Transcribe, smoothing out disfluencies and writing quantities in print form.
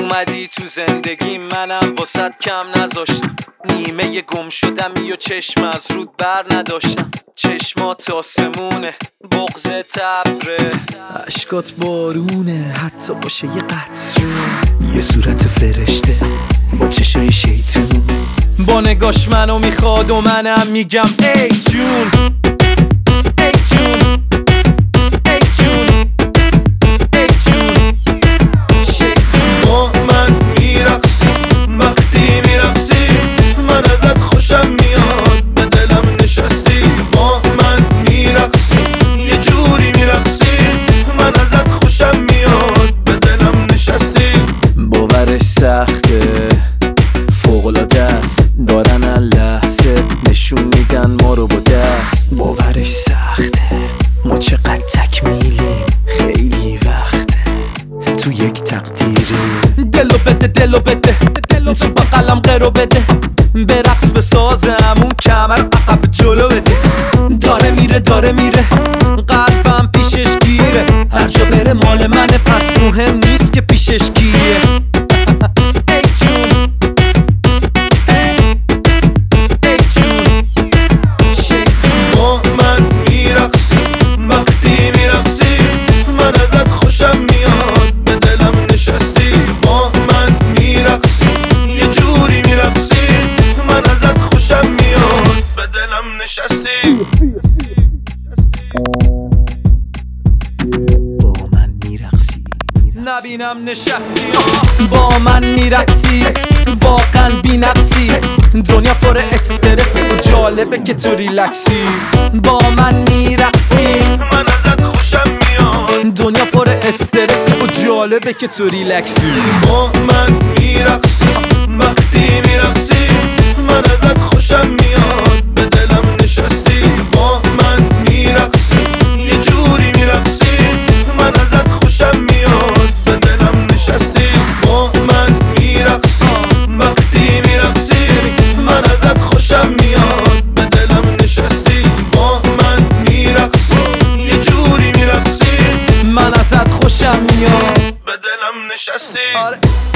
اومدی تو زندگی منم واسط کم نذاشتم، نیمه گم شدم و چشم از رود بر نداشتم. چشمات آسمونه، بغض تبره، عشقات بارونه، حتی باشه یه قطره. یه صورت فرشته با چشای شیطون، با نگاش منو میخواد و منم میگم ای جون، ای جون، ای جون، ای جون. با من میرقصی وقتی میرقصی، من ازت خوشم میاد به دلم نشستی. با من میرقصی یه جوری میرقصی، من ازت خوشم میاد به دلم نشستی. باورش سخته، فوق‌العاده است، دارن لحظه نشون میدن ما رو با دست. باورش سخته، ما چقدر تکمیلیم، خیلی وقته تو یک تقدیری. دلو بده، دلو بده، تو بقلم قرو بده، برقص بسازم اون کمر عقب جلو بده. داره میره، داره میره، قلبم پیشش گیره، هر جا بره مال منه، پس مهم نیست که پیشش کیه. ای جون، ای جون. با من میرقصی وقتی میرقصی، من ازت خوشم میاد به دلم نشستی. با من میرقصی یه جوری میرقصی، من ازت خوشم میاد به دلم نشستی. با من میرقصی، نبینم نشستی با من میرقصی، واقعا بی نقصی، دنیا پر استرس و جالبه که تو ریلکسی. با من میرقصی، من ازت خوشم میاد، دنیا پر استرس و جالبه که تو ریلکسی. با من میرقصی وقتی میرقصی، من ازت خوشم میاد به دلم نشستی. با من میرقصی یه جوری میرقصی، من ازت خوشم میاد به دلم نشستی. با من میرقصی وقتی میرقصی، من ازت خوشم میاد به دلم نشستی. با من میرقصی یه جوری میرقصی، من ازت خوشم میاد به دلم نشستی. آره.